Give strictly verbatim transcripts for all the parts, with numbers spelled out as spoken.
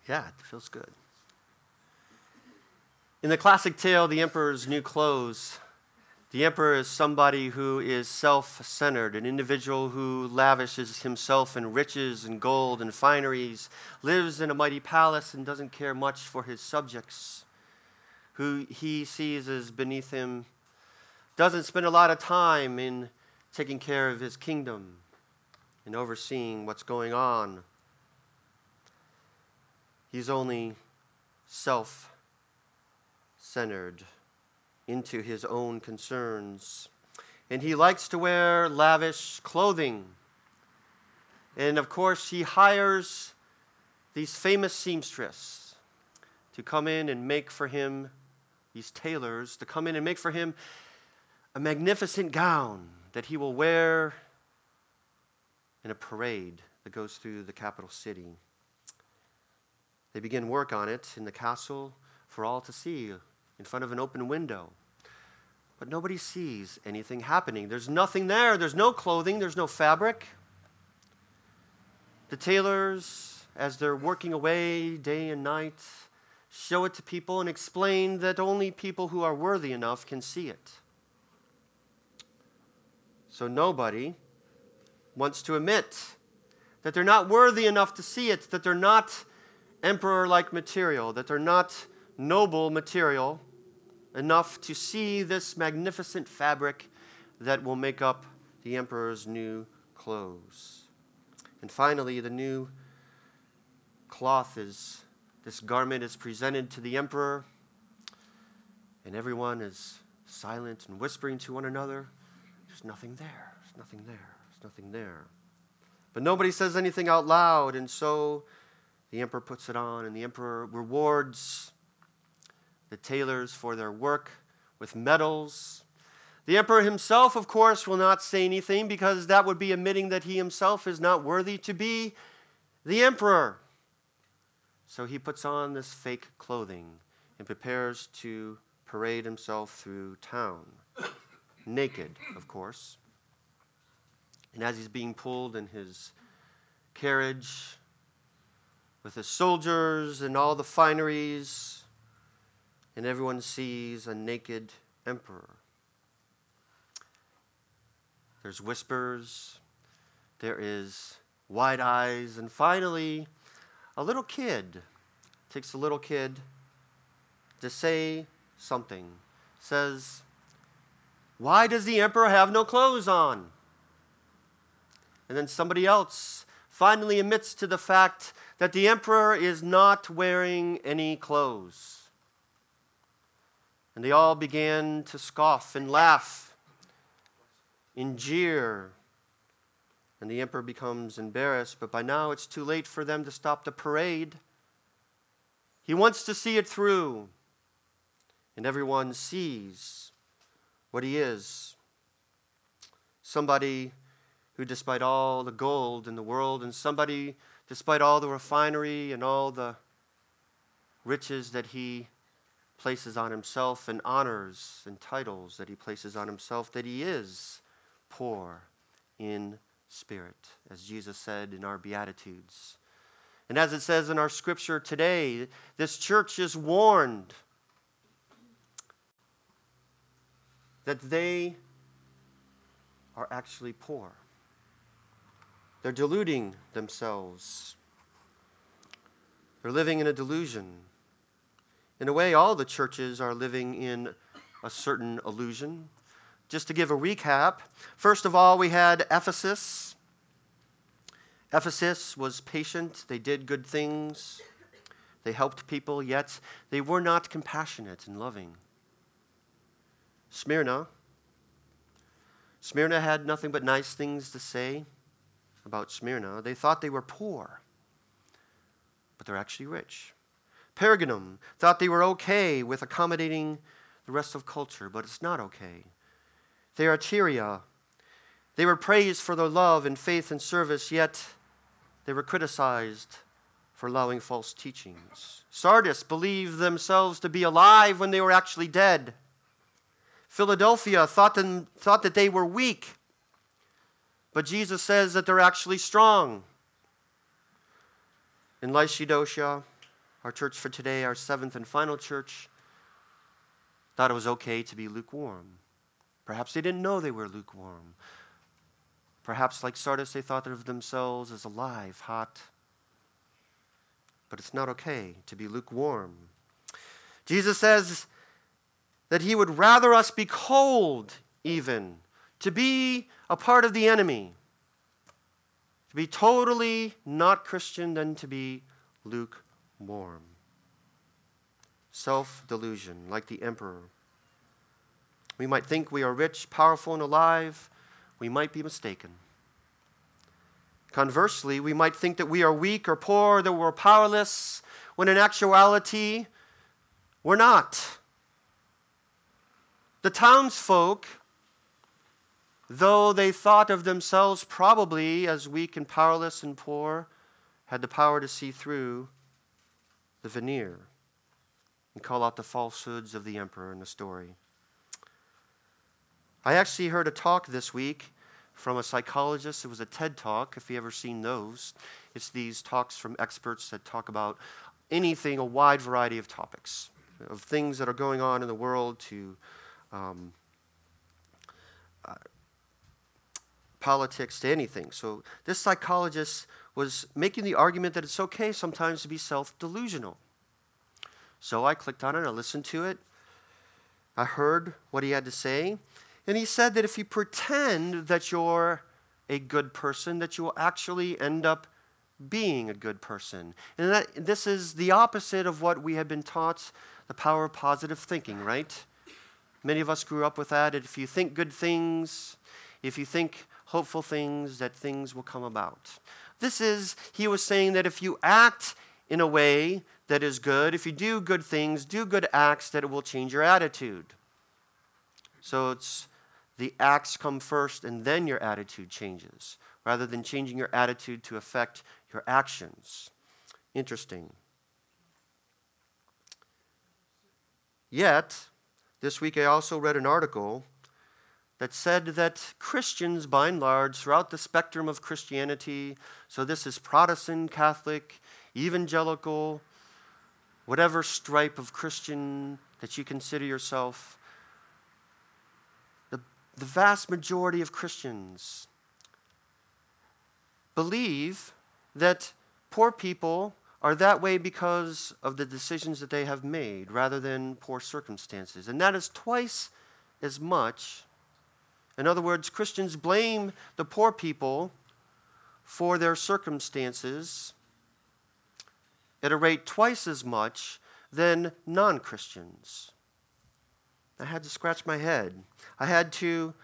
Yeah, it feels good. In the classic tale, The Emperor's New Clothes, the emperor is somebody who is self-centered, an individual who lavishes himself in riches and gold and fineries, lives in a mighty palace and doesn't care much for his subjects, who he sees as beneath him, doesn't spend a lot of time in taking care of his kingdom and overseeing what's going on. He's only self-centered into his own concerns. And he likes to wear lavish clothing. And of course, he hires these famous seamstresses to come in and make for him, these tailors, to come in and make for him a magnificent gown that he will wear in a parade that goes through the capital city. They begin work on it in the castle for all to see in front of an open window. But nobody sees anything happening. There's nothing there. There's no clothing. There's no fabric. The tailors, as they're working away day and night, show it to people and explain that only people who are worthy enough can see it. So nobody wants to admit that they're not worthy enough to see it, that they're not emperor-like material, that they're not noble material enough to see this magnificent fabric that will make up the emperor's new clothes. And finally, the new cloth is, this garment is presented to the emperor, and everyone is silent and whispering to one another, there's nothing there, there's nothing there, there's nothing there. But nobody says anything out loud, and so the emperor puts it on, and the emperor rewards the tailors for their work with medals. The emperor himself, of course, will not say anything because that would be admitting that he himself is not worthy to be the emperor. So he puts on this fake clothing and prepares to parade himself through town, naked, of course. And as he's being pulled in his carriage with his soldiers and all the fineries, and everyone sees a naked emperor. There's whispers, there is wide eyes, and finally, a little kid. It takes a little kid to say something. Says, "Why does the emperor have no clothes on?" And then somebody else finally admits to the fact that the emperor is not wearing any clothes. And they all began to scoff and laugh and jeer. And the emperor becomes embarrassed, but by now it's too late for them to stop the parade. He wants to see it through. And everyone sees what he is. Somebody who, despite all the gold in the world, and somebody, despite all the refinery and all the riches that he places on himself and honors and titles that he places on himself, that he is poor in spirit, as Jesus said in our Beatitudes. And as it says in our scripture today, this church is warned that they are actually poor. They're deluding themselves. They're living in a delusion. In a way, all the churches are living in a certain illusion. Just to give a recap, first of all, we had Ephesus. Ephesus was patient. They did good things. They helped people, yet they were not compassionate and loving. Smyrna. Smyrna had nothing but nice things to say about Smyrna. They thought they were poor, but they're actually rich. Pergamum thought they were okay with accommodating the rest of culture, but it's not okay. Thyatira, they were praised for their love and faith and service, yet they were criticized for allowing false teachings. Sardis believed themselves to be alive when they were actually dead. Philadelphia thought, them, thought that they were weak, but Jesus says that they're actually strong. In Lycidocia, Our church for today, our seventh and final church, thought it was okay to be lukewarm. Perhaps they didn't know they were lukewarm. Perhaps, like Sardis, they thought of themselves as alive, hot. But it's not okay to be lukewarm. Jesus says that he would rather us be cold, even, to be a part of the enemy, to be totally not Christian, than to be lukewarm. Self-delusion, like the emperor. We might think we are rich, powerful, and alive. We might be mistaken. Conversely, we might think that we are weak or poor, that we're powerless, when in actuality, we're not. The townsfolk, though they thought of themselves probably as weak and powerless and poor, had the power to see through the veneer and call out the falsehoods of the emperor in the story. I actually heard a talk this week from a psychologist. It was a TED Talk, if you ever seen those. It's these talks from experts that talk about anything, a wide variety of topics, of things that are going on in the world, to um, uh, politics, to anything. So this psychologist was making the argument that it's okay sometimes to be self-delusional. So I clicked on it, I listened to it, I heard what he had to say. And he said that if you pretend that you're a good person, that you will actually end up being a good person. And that this is the opposite of what we have been taught, the power of positive thinking, right? Many of us grew up with that. If you think good things, if you think hopeful things, that things will come about. This is, he was saying that if you act in a way that is good, if you do good things, do good acts, that it will change your attitude. So it's the acts come first and then your attitude changes, rather than changing your attitude to affect your actions. Interesting. Yet, this week I also read an article that said that Christians, by and large, throughout the spectrum of Christianity, so this is Protestant, Catholic, evangelical, whatever stripe of Christian that you consider yourself, the, the vast majority of Christians believe that poor people are that way because of the decisions that they have made rather than poor circumstances. And that is twice as much. In other words, Christians blame the poor people for their circumstances at a rate twice as much than non-Christians. I had to scratch my head. I had to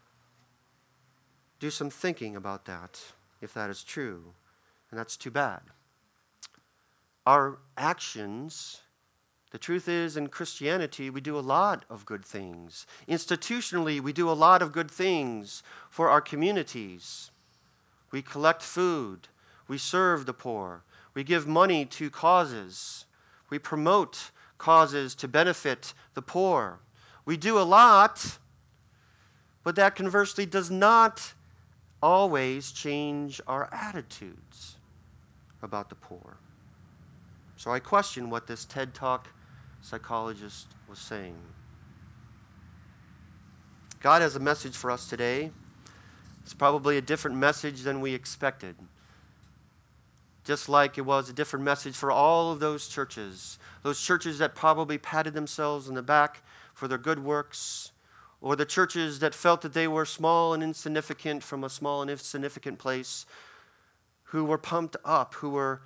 do some thinking about that, if that is true. And that's too bad. Our actions, the truth is, in Christianity, we do a lot of good things. Institutionally, we do a lot of good things for our communities. We collect food. We serve the poor. We give money to causes. We promote causes to benefit the poor. We do a lot, but that conversely does not always change our attitudes about the poor. So I question what this TED Talk psychologist was saying. God has a message for us today. It's probably a different message than we expected. Just like it was a different message for all of those churches, those churches that probably patted themselves on the back for their good works, or the churches that felt that they were small and insignificant from a small and insignificant place, who were pumped up, who were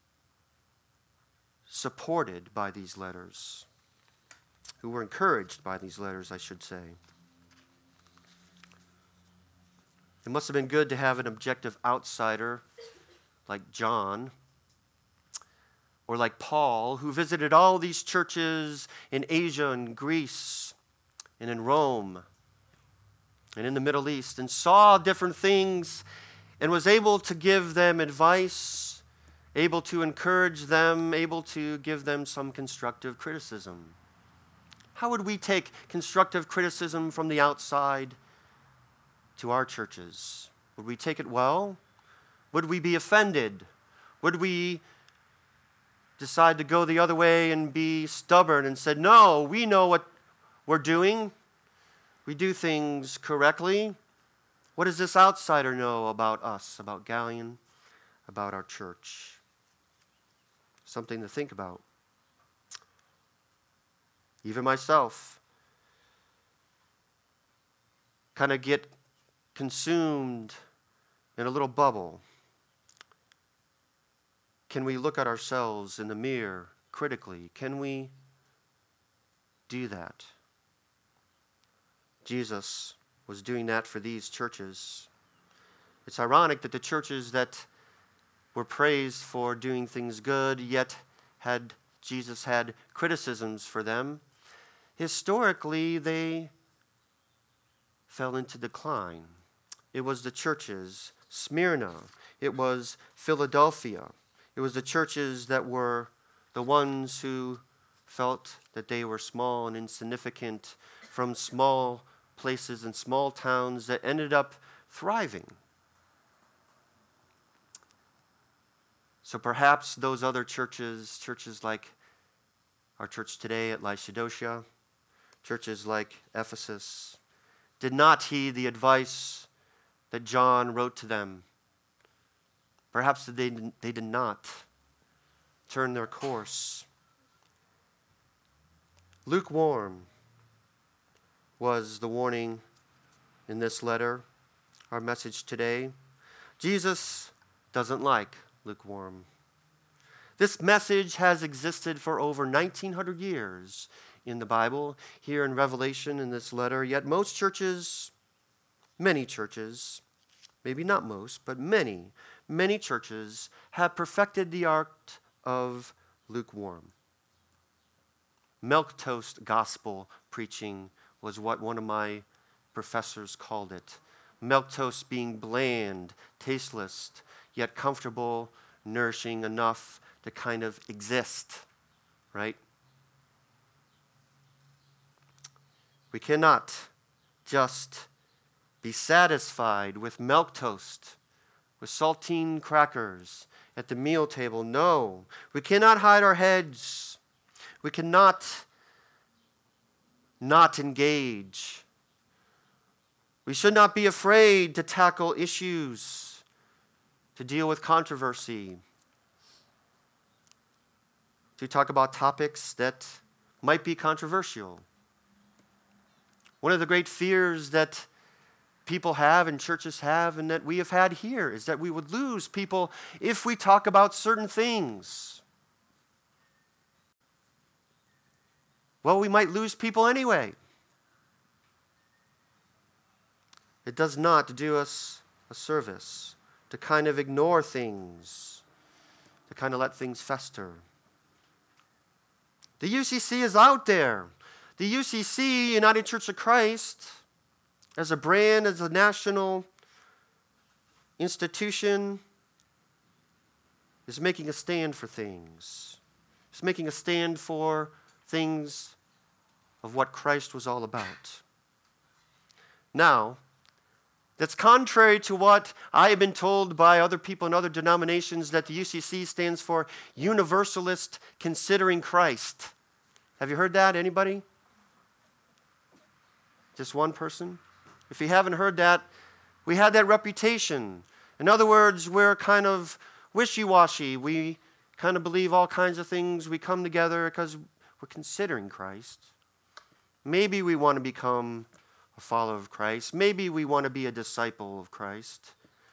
supported by these letters, who were encouraged by these letters, I should say. It must have been good to have an objective outsider like John, or like Paul, who visited all these churches in Asia and Greece and in Rome and in the Middle East, and saw different things and was able to give them advice, able to encourage them, able to give them some constructive criticism. How would we take constructive criticism from the outside to our churches? Would we take it well? Would we be offended? Would we decide to go the other way and be stubborn and said, no, we know what we're doing. We do things correctly. What does this outsider know about us, about Galion, about our church? Something to think about. Even myself kind of get consumed in a little bubble. Can we look at ourselves in the mirror critically? Can we do that? Jesus was doing that for these churches. It's ironic that the churches that were praised for doing things good, yet had Jesus had criticisms for them, historically they fell into decline. It was the churches, Smyrna, it was Philadelphia. It was the churches that were the ones who felt that they were small and insignificant from small places and small towns that ended up thriving. So perhaps those other churches, churches like our church today at Lycidocia, churches like Ephesus, did not heed the advice that John wrote to them. Perhaps they, they did not turn their course. Lukewarm was the warning in this letter, our message today. Jesus doesn't like lukewarm. This message has existed for over nineteen hundred years in the Bible, here in Revelation in this letter, yet most churches, many churches, maybe not most, but many, many churches have perfected the art of lukewarm. Milquetoast gospel preaching was what one of my professors called it. Milquetoast being bland, tasteless, yet comfortable, nourishing enough to kind of exist, right? We cannot just be satisfied with milquetoast, with saltine crackers at the meal table. No, we cannot hide our heads. We cannot not engage. We should not be afraid to tackle issues, to deal with controversy, to talk about topics that might be controversial. One of the great fears that people have and churches have and that we have had here is that we would lose people if we talk about certain things. Well, we might lose people anyway. It does not do us a service to kind of ignore things, to kind of let things fester. The U C C is out there. The U C C, United Church of Christ, as a brand, as a national institution, is making a stand for things. It's making a stand for things of what Christ was all about. Now, that's contrary to what I have been told by other people in other denominations, that the U C C stands for Universalist Considering Christ. Have you heard that? Anybody? Just one person? If you haven't heard that, we had that reputation. In other words, we're kind of wishy-washy. We kind of believe all kinds of things. We come together because we're considering Christ. Maybe we want to become a follower of Christ. Maybe we want to be a disciple of Christ.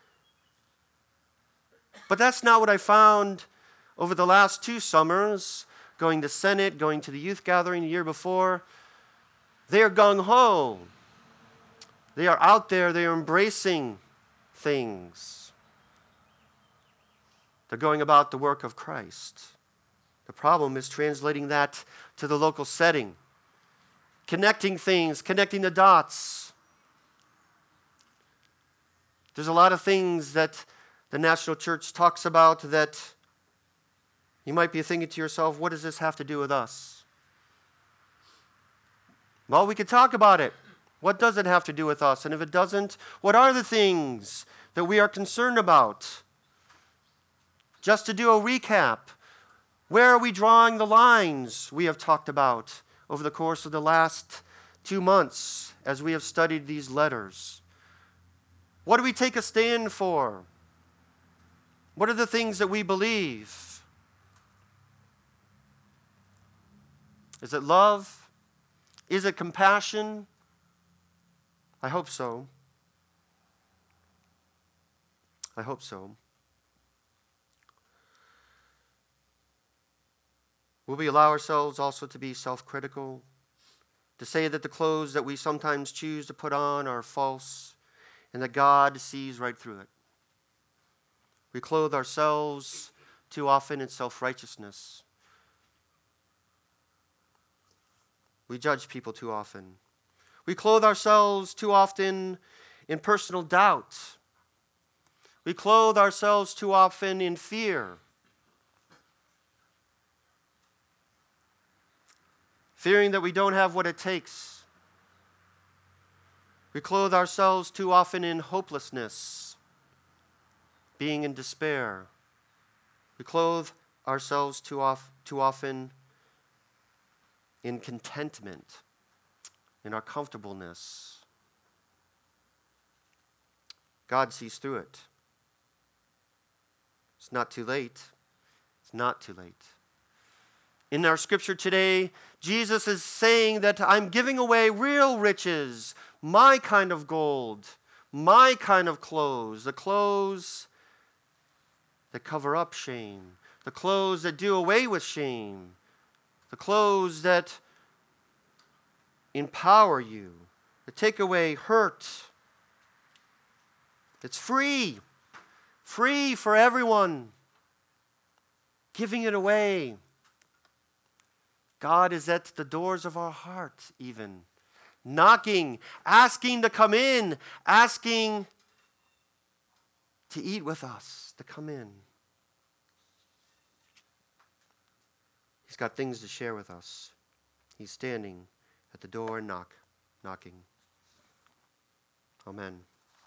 But that's not what I found over the last two summers, going to Senate, going to the youth gathering the year before. They are gung-ho. They are out there. They are embracing things. They're going about the work of Christ. The problem is translating that to the local setting. Connecting things, connecting the dots. There's a lot of things that the National Church talks about that you might be thinking to yourself, what does this have to do with us? Well, we could talk about it. What does it have to do with us? And if it doesn't, what are the things that we are concerned about? Just to do a recap, Where are we drawing the lines we have talked about over the course of the last two months as we have studied these letters? What do we take a stand for? What are the things that we believe? Is it love? Is it compassion? I hope so. I hope so. Will we allow ourselves also to be self-critical? To say that the clothes that we sometimes choose to put on are false and that God sees right through it? We clothe ourselves too often in self-righteousness. We judge people too often. We clothe ourselves too often in personal doubt. We clothe ourselves too often in fear. Fearing that we don't have what it takes. We clothe ourselves too often in hopelessness, being in despair. We clothe ourselves too, off, too often in contentment, in our comfortableness. God sees through it. It's not too late. It's not too late. In our scripture today, Jesus is saying that I'm giving away real riches, my kind of gold, my kind of clothes, the clothes that cover up shame, the clothes that do away with shame, the clothes that empower you, that take away hurt. It's free, free for everyone, giving it away. God is at the doors of our heart even, knocking, asking to come in, asking to eat with us, to come in. He's got things to share with us. He's standing at the door and knock, knocking. Amen.